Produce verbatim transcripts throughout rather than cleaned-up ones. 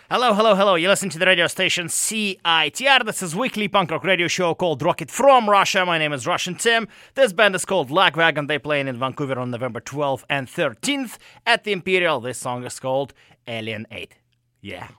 Hello, hello, hello. You listen to the radio station C I T R. This is weekly punk rock radio show called Rocket from Russia. My name is Russian Tim. This band is called Lagwagon. They play in Vancouver on November twelfth and thirteenth at the Imperial. This song is called Alien eight. Yeah.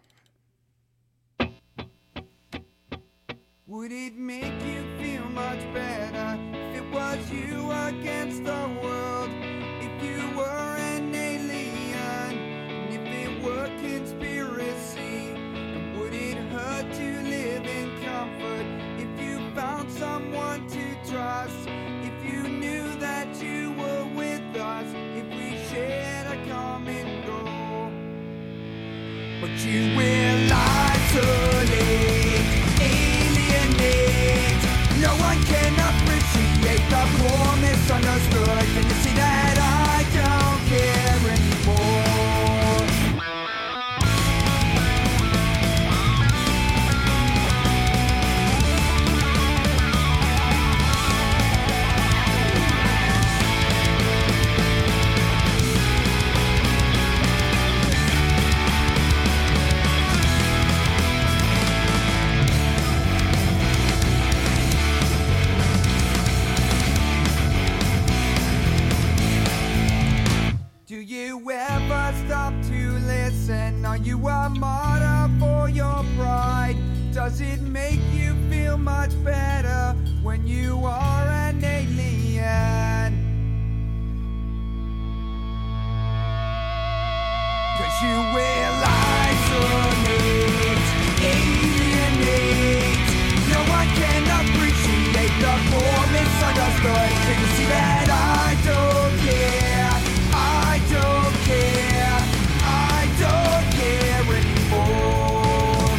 Would it make you feel much better if it was you against the world? If you were an alien, and if it were conspiracy? And would it hurt to live in comfort if you found someone to trust? If you knew that you were with us, if we shared a common goal? But you will isolate, alienate. No one can appreciate the poor misunderstood. Can you see that I don't care anymore? Do you ever stop to listen? Are you a martyr for your pride? Does it make you feel much better when you are an alien? Cause you will isolate, alienate. No one can appreciate the poor misunderstood. Can you see that I don't care? I don't care, I don't care anymore.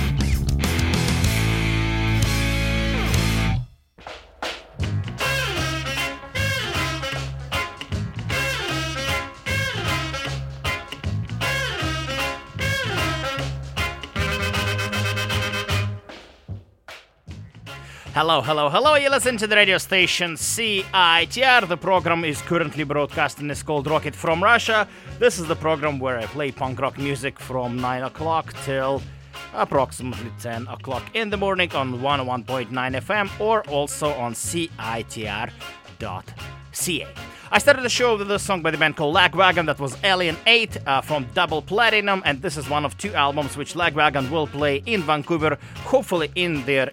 Hello, hello, hello. You listen to the radio station C I T R. The program is currently broadcasting. It's called Rocket from Russia. This is the program where I play punk rock music from nine o'clock till approximately ten o'clock in the morning on one oh one point nine F M or also on C I T R dot C A. I started the show with a song by the band called Lagwagon. That was Alien eight uh, from Double Platinum, and this is one of two albums which Lagwagon will play in Vancouver, hopefully in their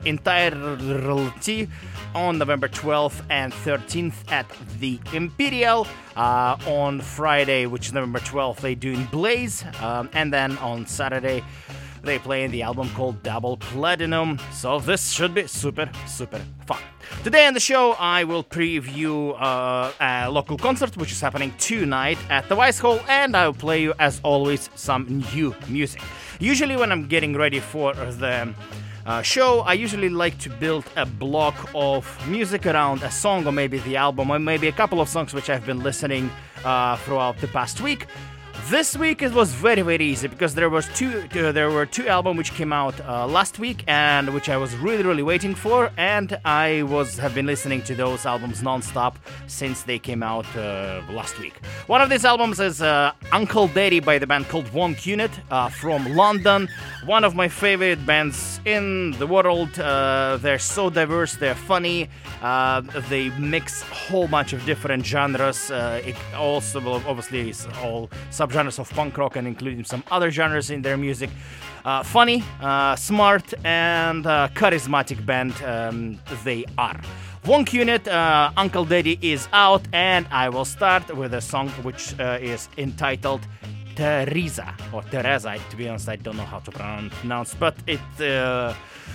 entirety, on November twelfth and thirteenth at the Imperial. Uh, on Friday, which is November twelfth, they do in Blaze, um, and then on Saturday they play in the album called Double Platinum. So this should be super, super fun. Today on the show, I will preview uh, a local concert which is happening tonight at the Vice Hall, and I will play you, as always, some new music. Usually when I'm getting ready for the uh, show, I usually like to build a block of music around a song or maybe the album or maybe a couple of songs which I've been listening uh, throughout the past week. This week it was very very easy because there was two uh, there were two albums which came out uh, last week and which I was really really waiting for, and I was have been listening to those albums non-stop since they came out uh, last week. One of these albums is uh, Uncle Daddy by the band called Wonk Unit uh, from London. One of my favorite bands in the world. Uh, they're so diverse, they're funny, uh, they mix a whole bunch of different genres. Uh, it also obviously is all subgenres of punk rock and including some other genres in their music. Uh, funny, uh, smart, and uh, charismatic band um, they are. Wonk Unit, uh, Uncle Daddy is out, and I will start with a song which uh, is entitled Teresa, or Teresa, to be honest, I don't know how to pronounce, but it, uh,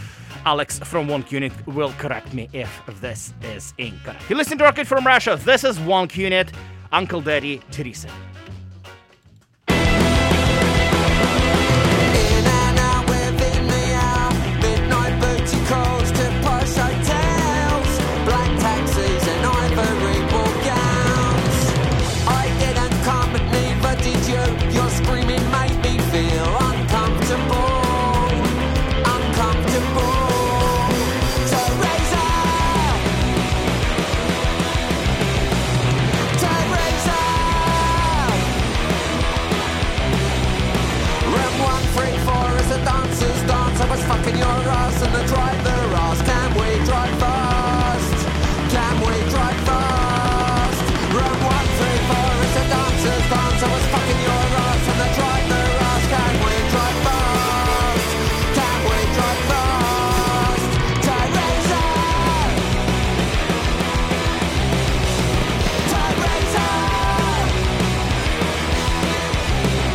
Alex from Wonk Unit will correct me if this is incorrect. You listen to Rocket from Russia, this is Wonk Unit, Uncle Daddy, Teresa. Your screaming made me feel uncomfortable, uncomfortable. Teresa, Teresa, fucking your ass and the driver asked, can we drive fast? Can we drive fast? Room one, three, four, it's a dancer's dance. I was fucking your ass and the driver asked, can we drive fast? Can we drive fast? Teresa! Teresa!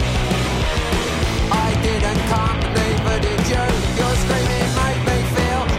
I didn't come, neither did you. Your screaming made me feel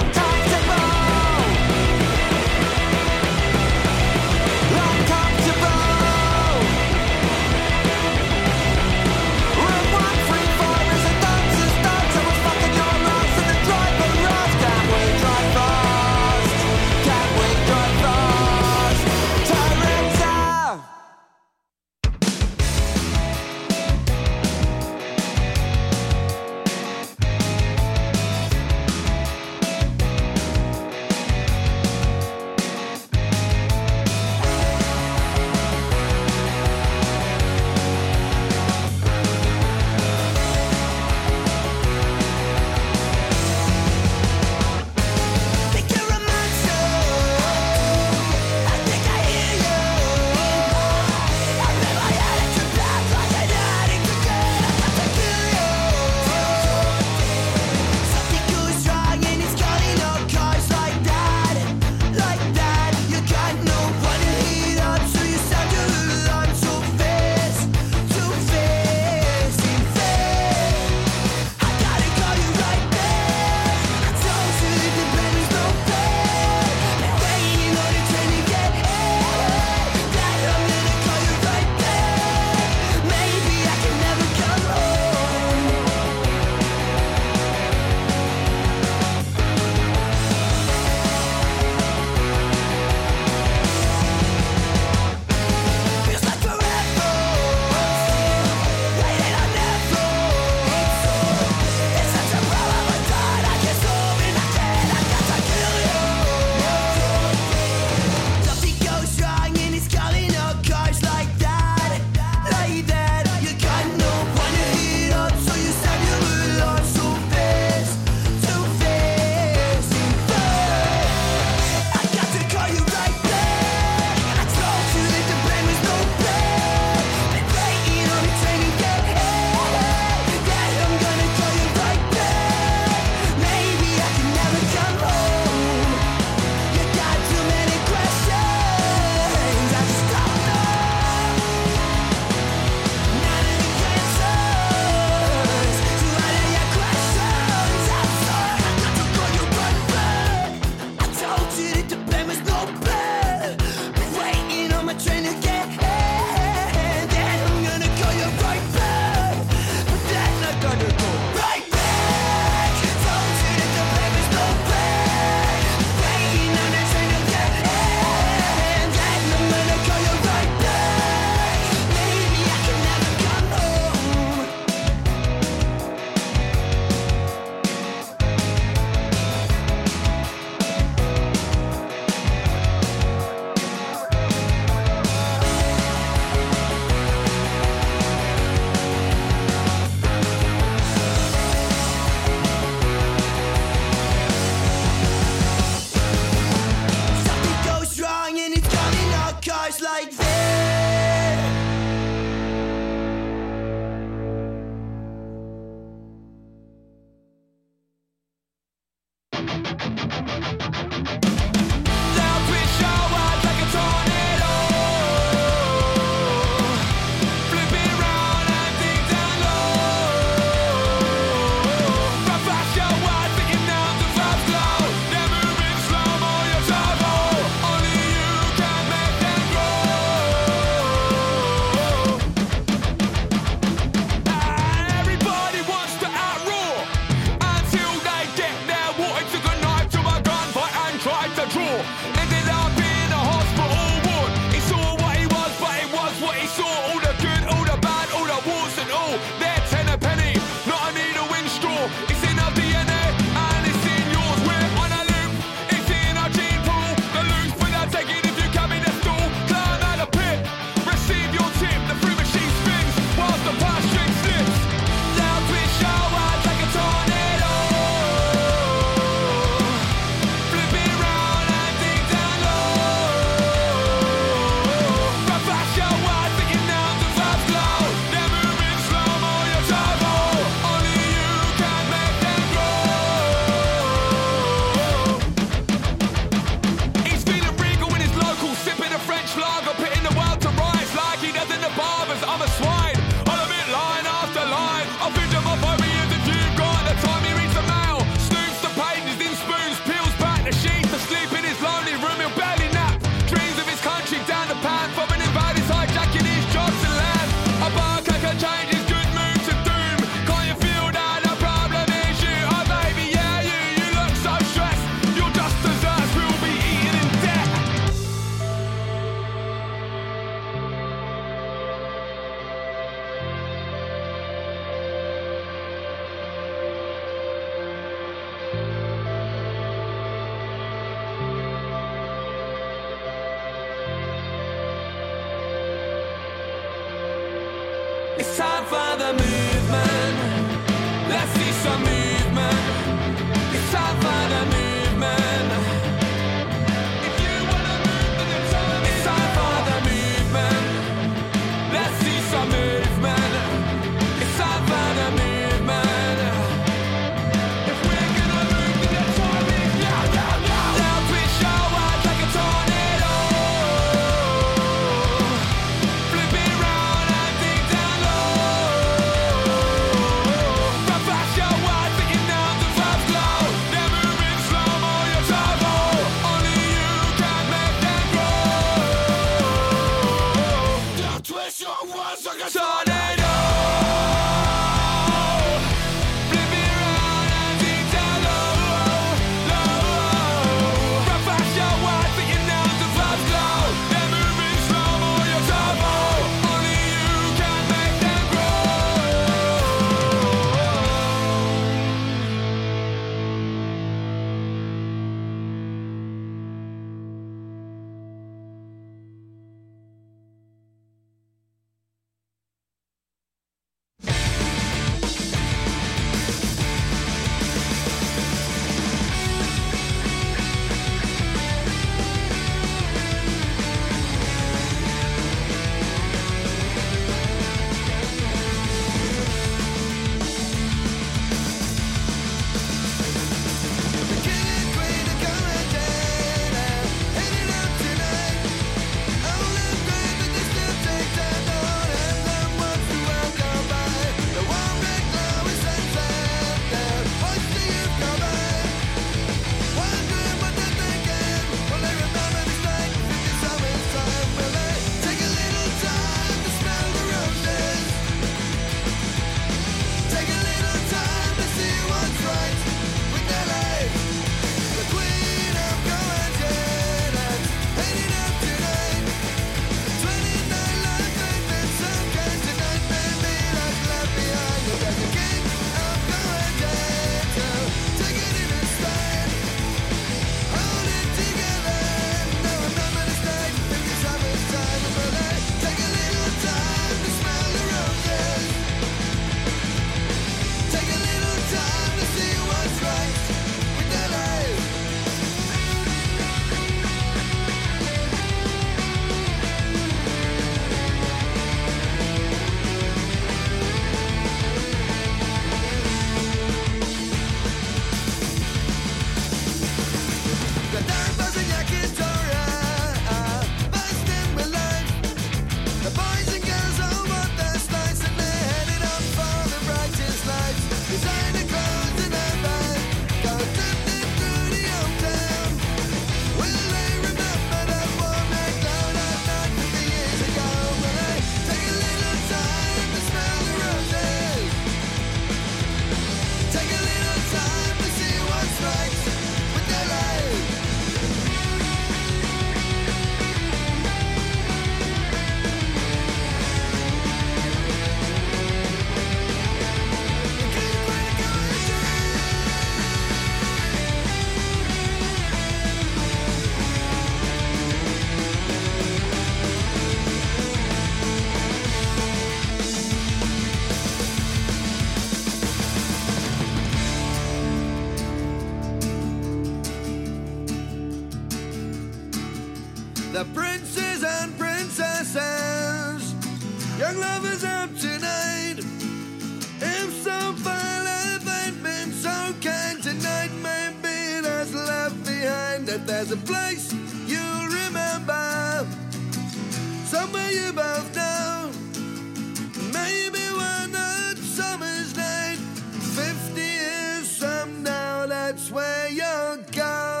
the princes and princesses. Young lovers out tonight. If so far life ain't been so kind tonight, maybe there's left behind. If there's a place you'll remember, somewhere you both know, maybe one hot summer's night, fifty years from now, that's where you'll go.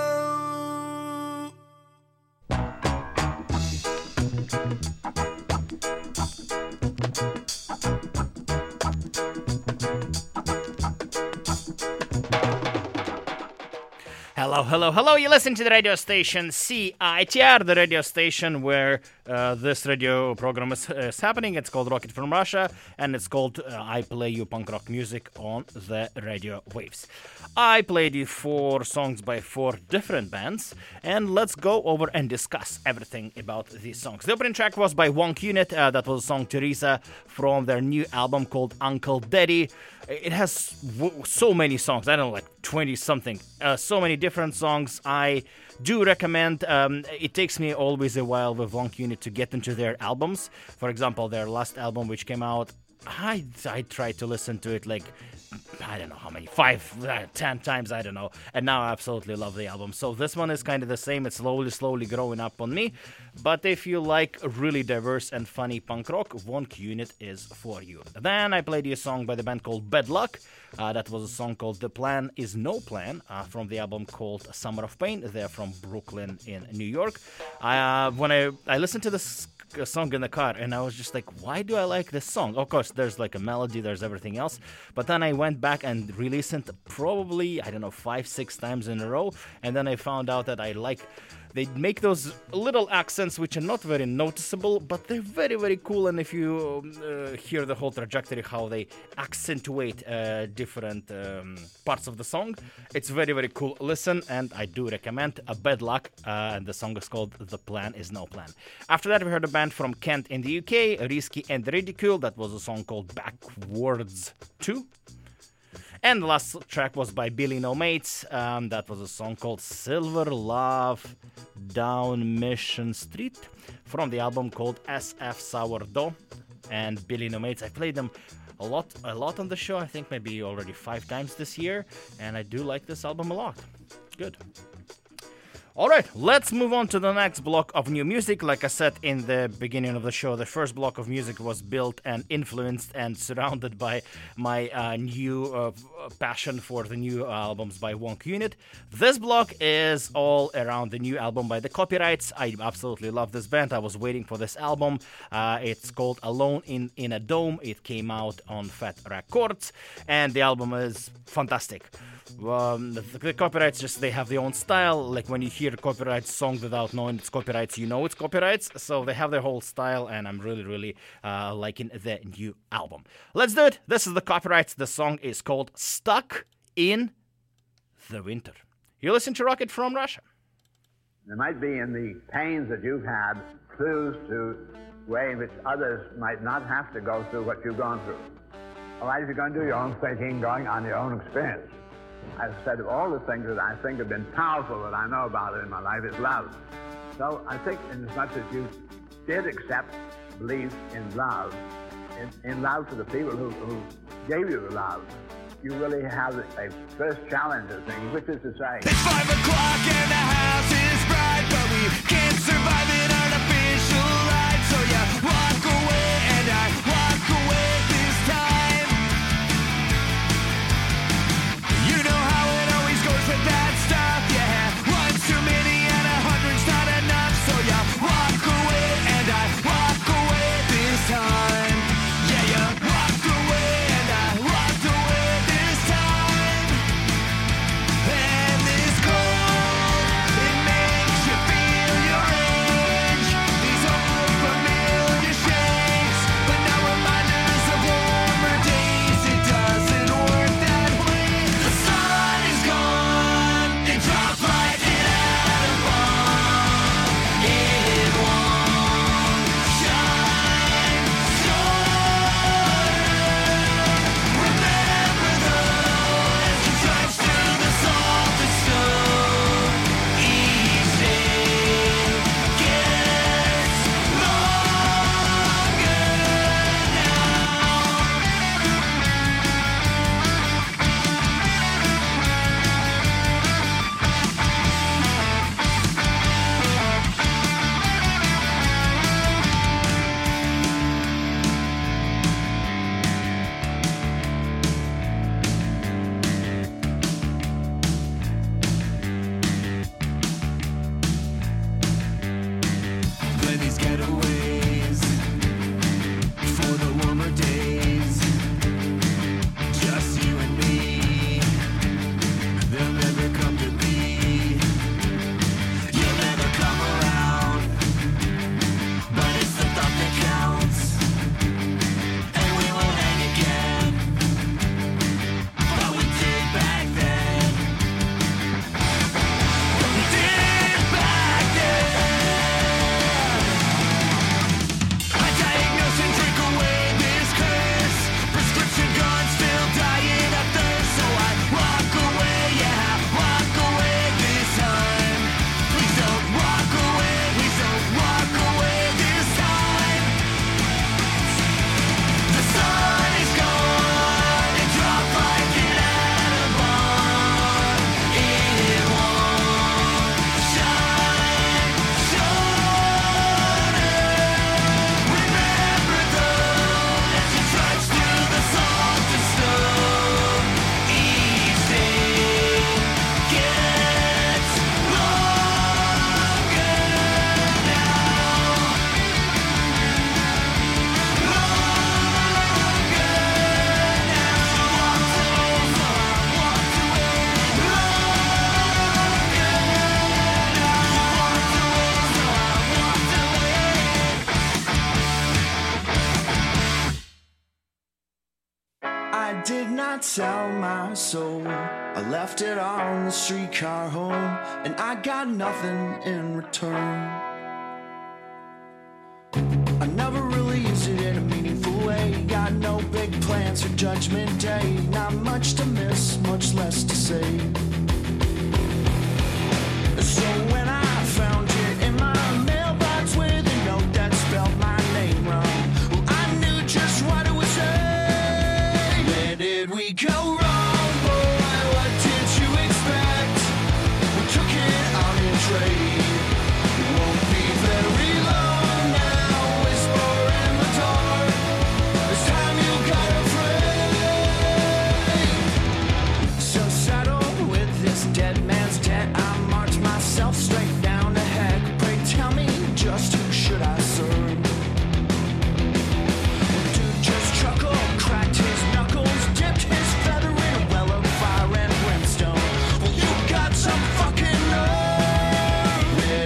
Hello, hello, hello. You listen to the radio station C I T R, the radio station where uh, this radio program is, is happening. It's called Rocket from Russia, and it's called uh, I Play You Punk Rock Music on the Radio Waves. I played you four songs by four different bands, and let's go over and discuss everything about these songs. The opening track was by Wonk Unit. Uh, that was the song Teresa from their new album called Uncle Daddy. It has w- so many songs. I don't know, like twenty something. Uh, so many different songs. I do recommend. Um, it takes me always a while with Wonk Unit to get into their albums. For example, their last album, which came out, I I tried to listen to it like, I don't know how many, five, uh, ten times, I don't know. And now I absolutely love the album. So this one is kind of the same. It's slowly, slowly growing up on me. But if you like really diverse and funny punk rock, Wonk Unit is for you. Then I played you a song by the band called Bad Luck. Uh, that was a song called The Plan Is No Plan uh, from the album called Summer of Pain. They're from Brooklyn in New York. Uh, when I, I listened to this a song in the car, and I was just like, why do I like this song? Of course, there's like a melody, there's everything else, but then I went back and re-listened probably, I don't know, five, six times in a row, and then I found out that I like, they make those little accents which are not very noticeable, but they're very, very cool, and if you uh, hear the whole trajectory, how they accentuate uh, different um, parts of the song, it's very, very cool. Listen, and I do recommend a Bad Luck, uh, and the song is called The Plan Is No Plan. After that, we heard a band from Kent in the U K, Risky and Ridicule. That was a song called Backwards two. And the last track was by Billy No Mates. Um, that was a song called Silver Love Down Mission Street from the album called S F Sourdough. And Billy No Mates, I played them a lot, a lot on the show. I think maybe already five times this year. And I do like this album a lot. Good. All right, let's move on to the next block of new music. Like I said in the beginning of the show, the first block of music was built and influenced and surrounded by my uh, new uh, passion for the new albums by Wonk Unit. This block is all around the new album by The Copyrights. I absolutely love this band. I was waiting for this album. Uh, it's called Alone in, in a Dome. It came out on Fat Records, and the album is fantastic. Um, the, the Copyrights, just they have their own style. Like when you hear Copyrights song without knowing it's Copyrights, you know it's Copyrights. So they have their whole style, and I'm really, really uh, liking the new album. Let's do it. This is the Copyrights. The song is called Stuck in the Winter. You listen to Rocket from Russia. There might be in the pains that you've had clues to way in which others might not have to go through what you've gone through. All right, if you're going to do your own thinking, going on your own experience. I've said of all the things that I think have been powerful that I know about it in my life is love. So I think in as much as you did accept belief in love, in, in love for the people who, who gave you the love, you really have a first challenge of things, which is to say, it's five o'clock and the house is bright, but we can't survive an artificial light. So you walk away and I walk away this time. You know how it always goes with that stuff, yeah. One's too many and a hundred's not enough. So you walk away and I walk away this time. Yeah, you walked away and I walked away this time. And this cold, it makes you feel your age. did not sell my soul. I left it on the streetcar home, and I got nothing in return. I never really used it in a meaningful way. Got no big plans for Judgment Day. Not much to miss, much less to say. So when I found it in my mailbox with a note that spelled my name wrong, well, I knew just what it would say. Where did we go wrong, boy? What did you expect? We took it on a trade. It won't be very long now, whisper in the dark. This time you got afraid. So saddled with this dead man's debt, I march myself straight down ahead. Pray tell me, just who should I serve? The dude just chuckled, cracked his knuckles, dipped his feather in a well of fire and brimstone. Well, you got some fucking nerve. Where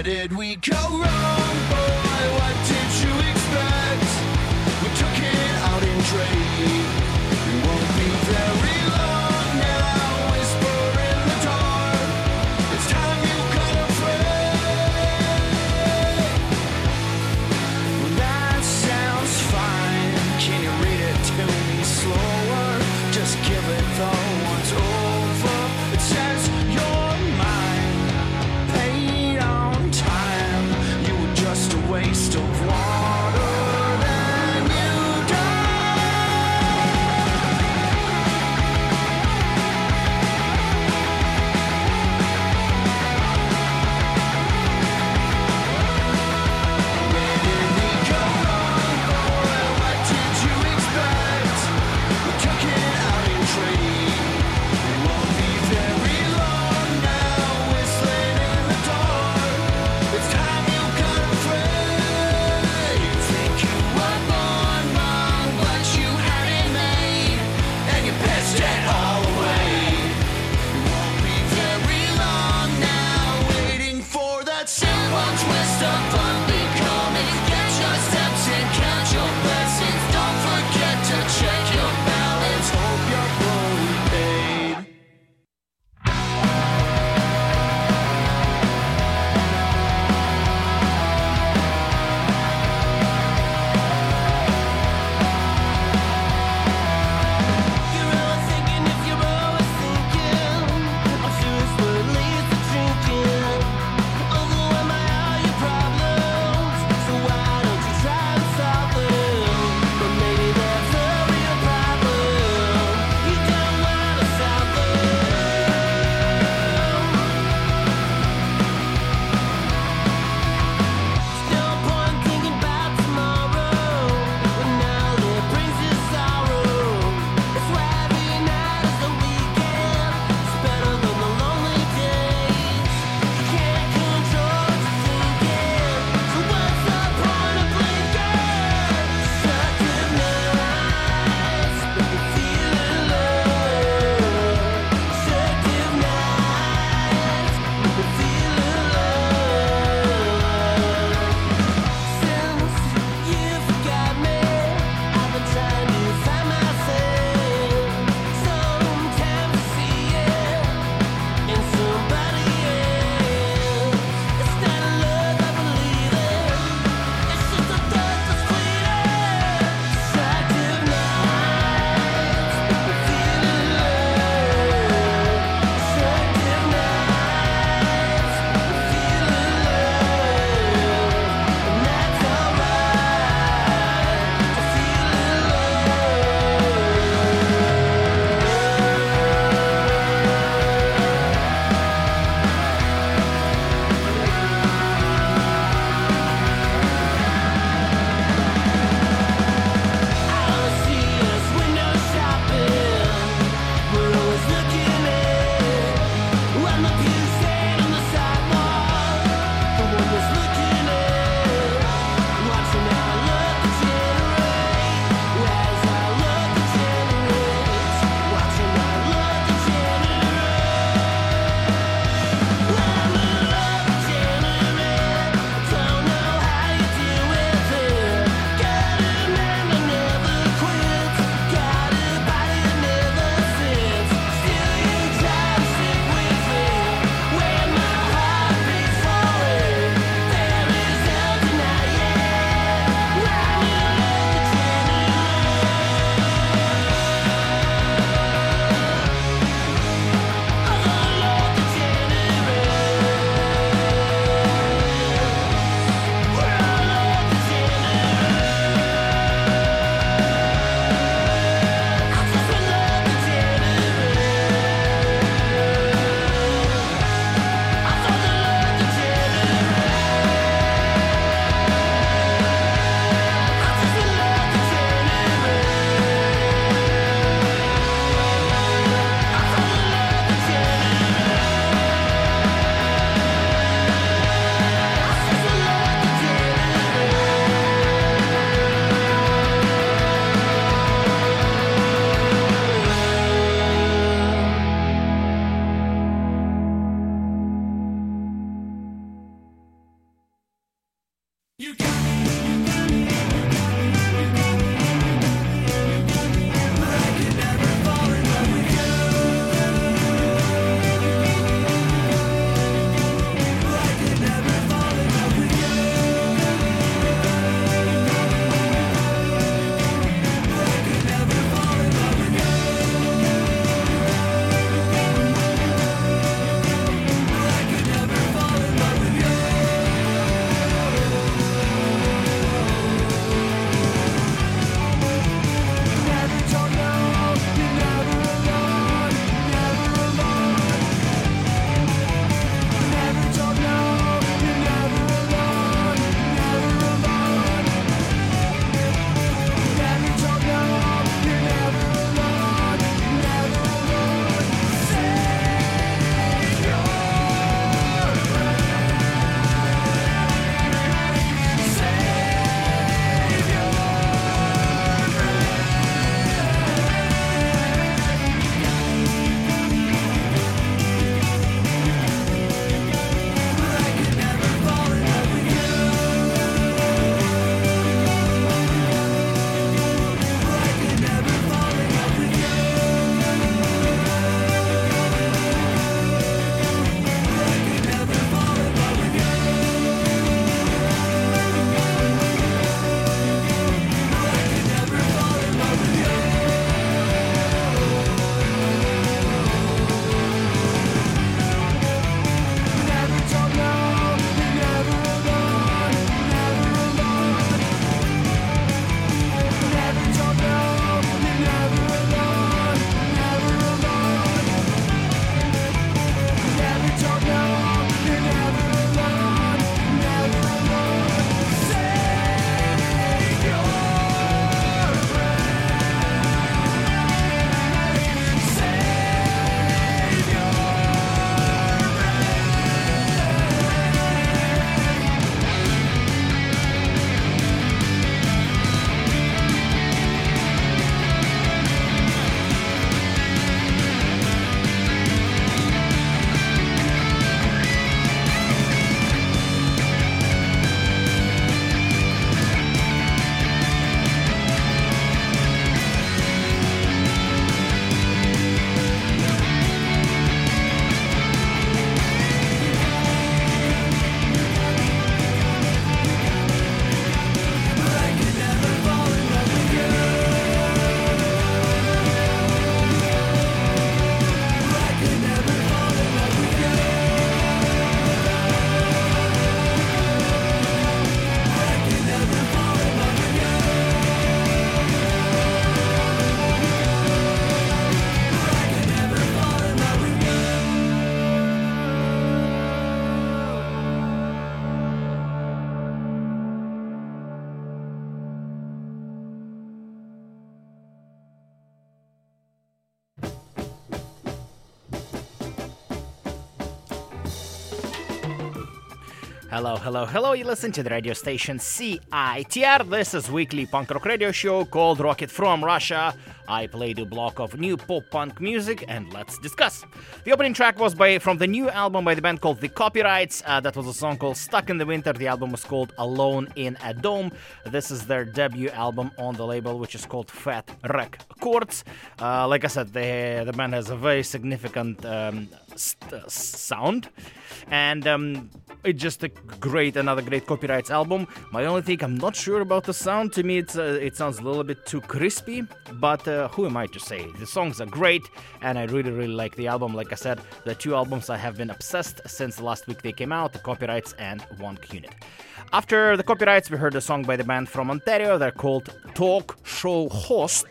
Hello, hello, hello. You listen to the radio station C I T R. This is weekly punk rock radio show called Rocket from Russia. I played a block of new pop-punk music, and let's discuss. The opening track was by from the new album by the band called The Copyrights. Uh, that was a song called Stuck in the Winter. The album was called Alone in a Dome. This is their debut album on the label, which is called Fat Wreck Chords. Uh, like I said, the, the band has a very significant um, st- sound, and um, it's just a great, another great Copyrights album. My only thing, I'm not sure about the sound. To me, it's uh, it sounds a little bit too crispy, but uh, who am I to say? The songs are great, and I really, really like the album. Like I said, the two albums I have been obsessed since last week they came out, The Copyrights and Wonk Unit. After The Copyrights, we heard a song by the band from Ontario. They're called Talk Show Host.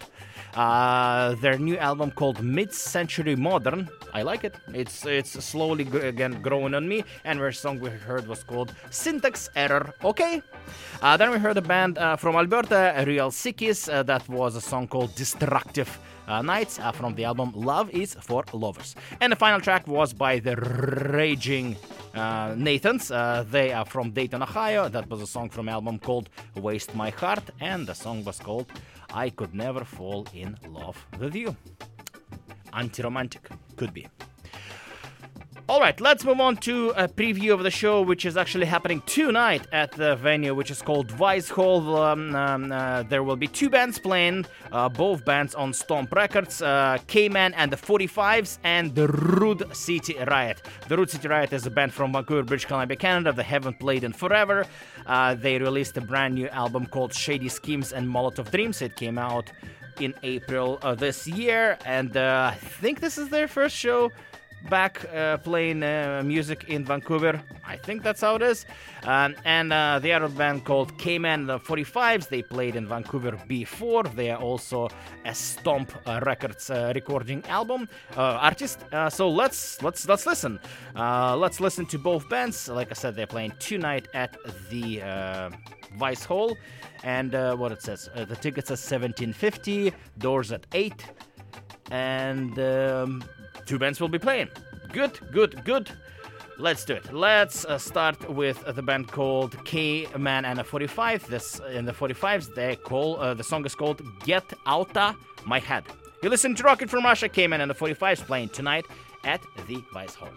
Uh, their new album called Mid-Century Modern. I like it. It's it's slowly g- again growing on me. And their song we heard was called Syntax Error. Okay. Uh, then we heard a band uh, from Alberta, Real Sickies. Uh, that was a song called Destructive uh, Nights uh, from the album Love is for Lovers. And the final track was by the Raging uh, Nathans. Uh, they are from Dayton, Ohio. That was a song from an album called Waste My Heart. And the song was called I Could Never Fall in Love with You. Anti-romantic, could be. All right, let's move on to a preview of the show, which is actually happening tonight at the venue, which is called Vice Hall. Um, um, uh, there will be two bands playing, uh, both bands on Stomp Records, uh, K-Man and the forty-fives, and the Rude City Riot. The Rude City Riot is a band from Vancouver, British Columbia, Canada. They haven't played in forever. Uh, they released a brand new album called Shady Schemes and Molotov Dreams. It came out in April of this year, and uh, I think this is their first show back uh, playing uh, music in Vancouver. I think that's how it is. Um, and uh, the other band called K-Man the forty-fives, they played in Vancouver before. They are also a Stomp uh, Records uh, recording album uh, artist. Uh, so let's let's let's listen. Uh, let's listen to both bands. Like I said, they're playing tonight at the uh, Vice Hall. And uh, what it says, uh, the tickets are seventeen fifty, doors at eight, and um, two bands will be playing. Good, good, good. Let's do it. Let's uh, start with uh, the band called K-Man and the forty-five. This in the forty-fives, they call uh, the song is called Get Outta My Head. You listen to Rocket from Russia. K-Man and the forty-fives playing tonight at the Vice Hall.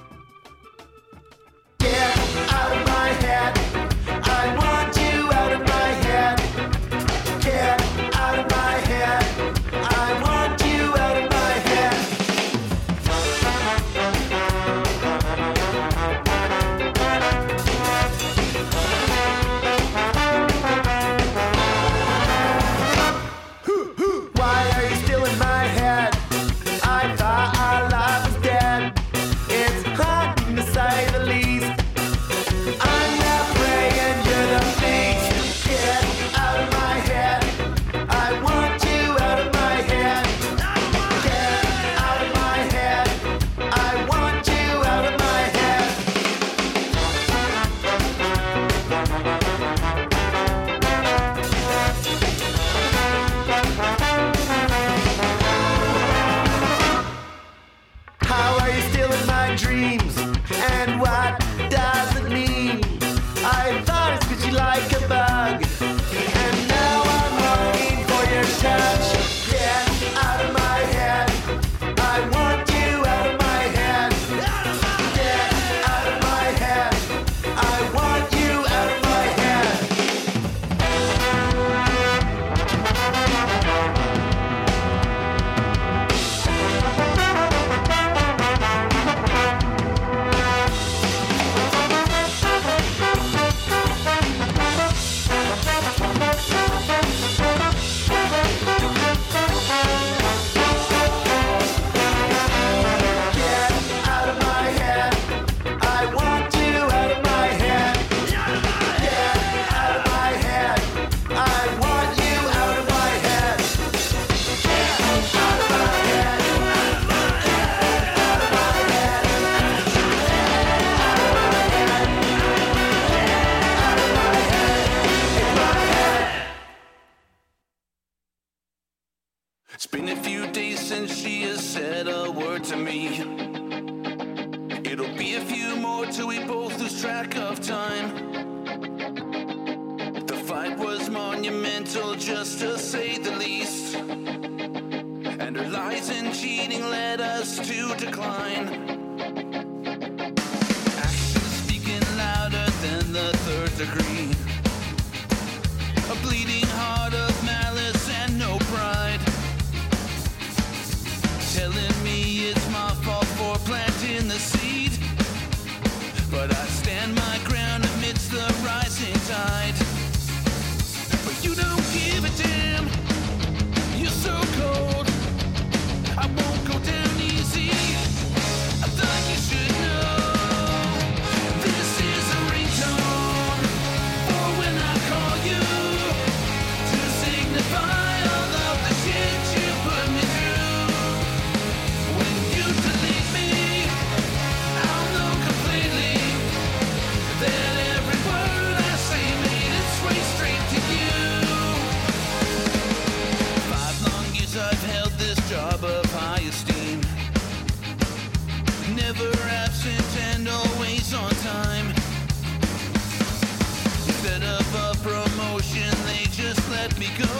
Get out of my head. I want you out of my head. Get out of my head. I want you out of my head. Why are you still in my head? I thought our life was dead. It's hot to say the least. I'm not praying you're the beast. Get out of my head. I want you out of my head. Get out of my head. I want you out of my head. How are you still in my dreams? And what does it mean? I thought it's 'cause you like a bug. And now I'm longing for your touch. Get out of my head. I want you out of my head. Get out of my head. I want you out of my head. Get out of my head. I want you out of my head. Get out of my head. I want you out of my head. Get out of my head. Out of my head. Out of my head. In my head. It's been a few days since she has said a word to me. It'll be a few more till we both lose track of time. The fight was monumental, just to say the least. And her lies and cheating led us to decline. Actions speaking louder than the third degree. A bleeding heart of malice and no pride. Telling me it's my fault for planting the seed. But I stand my ground amidst the rising tide. But you don't give a damn. You're so cold. I won't go down easy. I thought you should know. This is a ringtone for when I call you to signify all of the shit you put me through. When you delete me, I'll know completely that every word I say made its way straight to you. Five long years I've held this job of high esteem. Never absent and always on time. Instead of a promotion, they just let me go.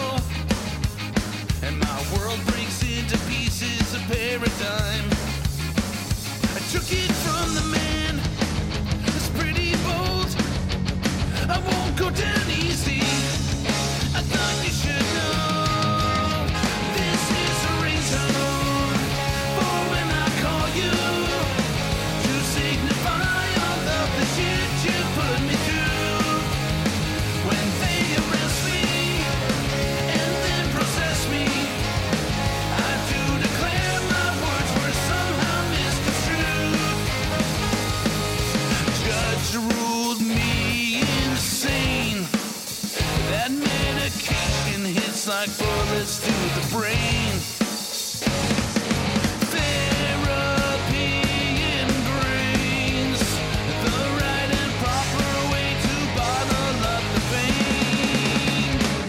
And my world breaks into pieces, a paradigm. took it from the man. It's pretty bold. I won't go down easy. I thought you should know. This is a ringtone for when I call you to signify all of the shit you put me through. When they arrest me and then process me, I do declare my words were somehow misconstrued. Judge ruled me insane. That medication hits like bullets to the brain. Therapy ingrains the right and proper way to bottle up the pain.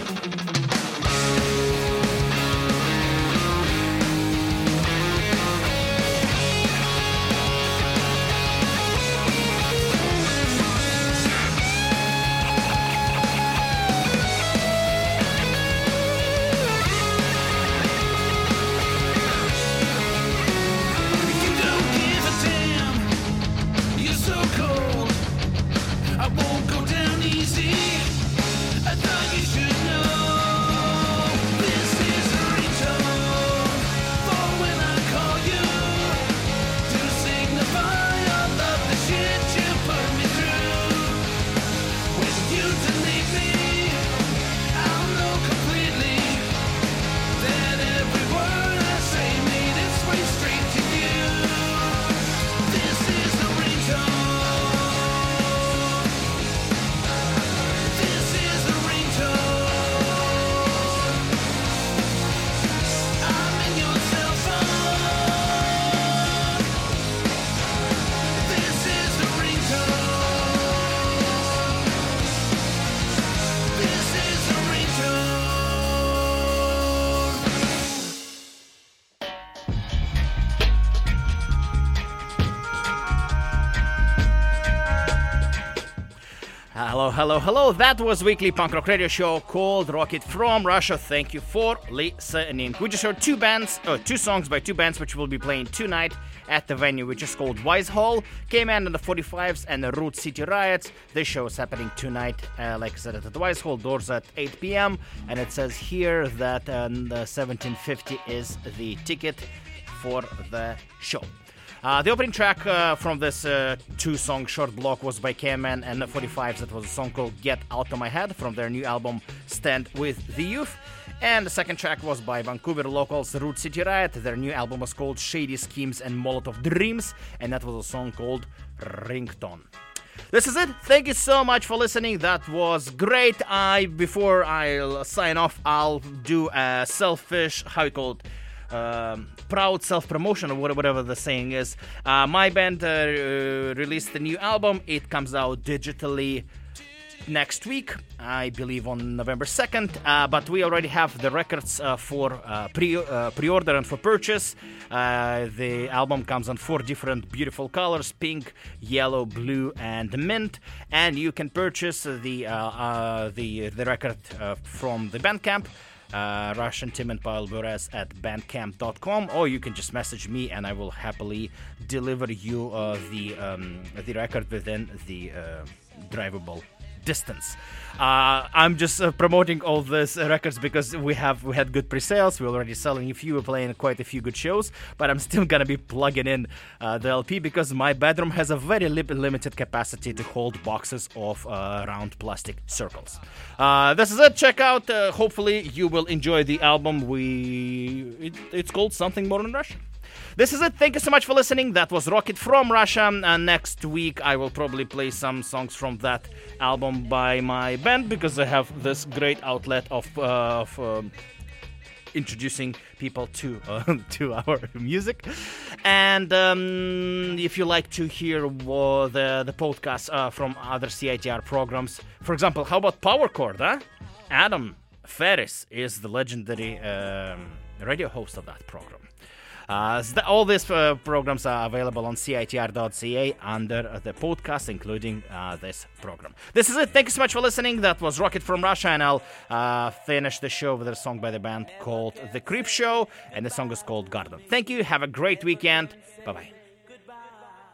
You don't give a damn. You're so cold. I won't go down easy. I thought you should know. This is a ringtone for when I call you to signify all of the shit you put me through. When you delete me, I'll know completely that every word I say made its way straight to you. This is a ringtone. This is a ringtone. I'm in your cell phone. This is a ringtone. This is a ringtone. Hello, hello, hello. That was weekly punk rock radio show called Rocket from Russia. Thank you for listening. We just heard two bands, uh, two songs by two bands which will be playing tonight at the venue, which is called Wise Hall. K-Man and the forty-fives and the Root City Riots. This show is happening tonight, uh, like I said, at the Wise Hall. Doors at eight p.m. And it says here that um, the seventeen fifty is the ticket for the show. Uh, the opening track uh, from this uh, two-song short block was by K-Man and the forty-fives. That was a song called Get Out of My Head from their new album Stand With The Youth. And the second track was by Vancouver locals Root City Riot. Their new album was called Shady Schemes and Molotov Dreams, and that was a song called Ringtone. This is it. Thank you so much for listening. That was great. I Before I sign off, I'll do a selfish, how you call it, Um, proud self-promotion or whatever the saying is. Uh, my band uh, uh, released a new album. It comes out digitally next week, I believe on November second, uh, but we already have the records uh, for uh, pre uh, pre-order and for purchase. Uh, the album comes in four different beautiful colors: pink, yellow, blue, and mint. And you can purchase the uh, uh, the the record uh, from the Bandcamp. Uh, Russian Tim and Pavel Burez at bandcamp dot com, or you can just message me and I will happily deliver you uh, the um, the record within the uh, drivable distance. Uh, I'm just uh, promoting all these uh, records because we have we had good pre-sales. We're already selling a few. We're playing quite a few good shows, but I'm still gonna be plugging in uh, the L P because my bedroom has a very li- limited capacity to hold boxes of uh, round plastic circles. Uh, this is it. Check out. Uh, hopefully, you will enjoy the album. We it, it's called Something More in Russian. This is it. Thank you so much for listening. That was Rocket from Russia. And next week, I will probably play some songs from that album by my band because I have this great outlet of, uh, of um, introducing people to uh, to our music. And um, if you like to hear uh, the, the podcasts uh, from other C I T R programs, for example, how about Power Chord, huh? Adam Ferris is the legendary um, radio host of that program. Uh, so the, all these uh, programs are available on C I T R dot C A under the podcast, including uh, this program. This is it. Thank you so much for listening. That was Rocket from Russia, and I'll uh, finish the show with a song by the band called The Creep Show, and the song is called Garden. Thank you. Have a great weekend. Bye-bye.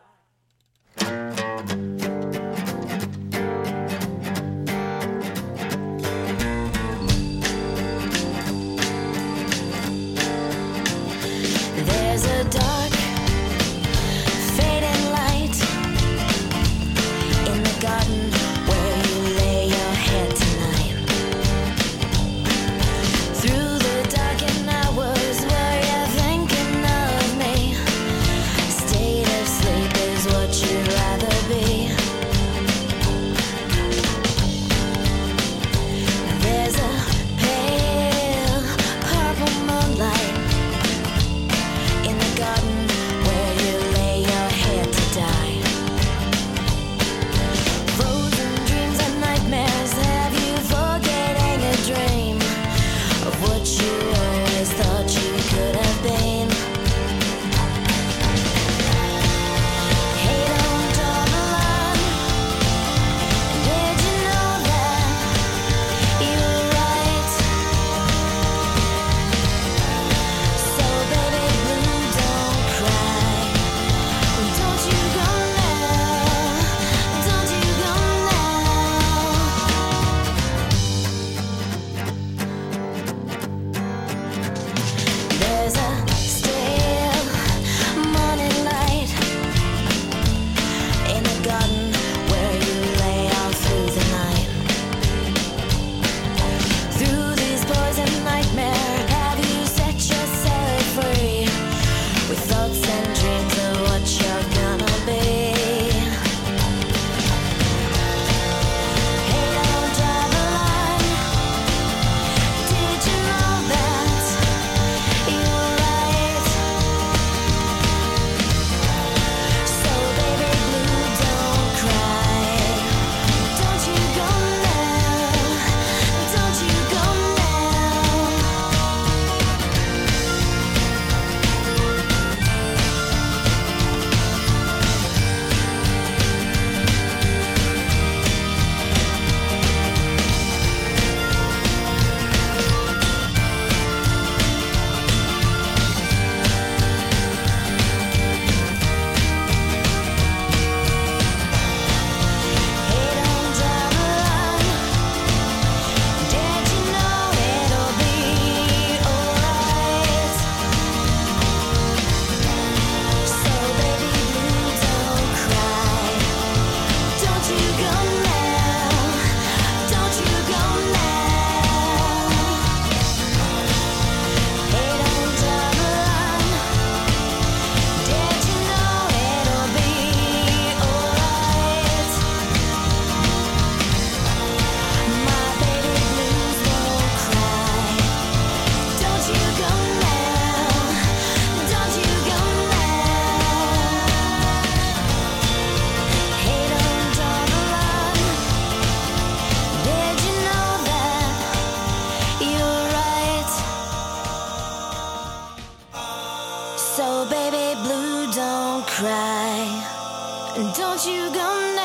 There's a dark, fading light in the garden where you lay your head tonight. Through the darkened hours where you're thinking of me, a state of sleep is what you'd rather be. There's a pale purple moonlight in the garden where you lay your head to die. Frozen dreams and nightmares have you forgetting a dream of what you always thought you could have been. Hey, don't draw the line. Did you know that you were right? So baby blue, don't cry. Don't you go now. Don't you go now. There's a still morning light in a garden where you lay all through the night. Through these poison nightmares, have you set yourself free with thoughts and dreams of what you're gonna be? Hey, don't draw the line. Did you know that you were right? So baby blue, don't cry. Don't you go now. Don't you go now. Hey, don't draw the line. Did you know it'll be alright? So baby blue, don't cry. Don't you go now. Don't you go now. Hey, don't draw the line. Did you know it'll be alright? My baby blues won't cry. Don't you go now. Don't you go now. Hey, don't draw the line. Did you know that you're right? So baby blue, don't cry. Don't you go now.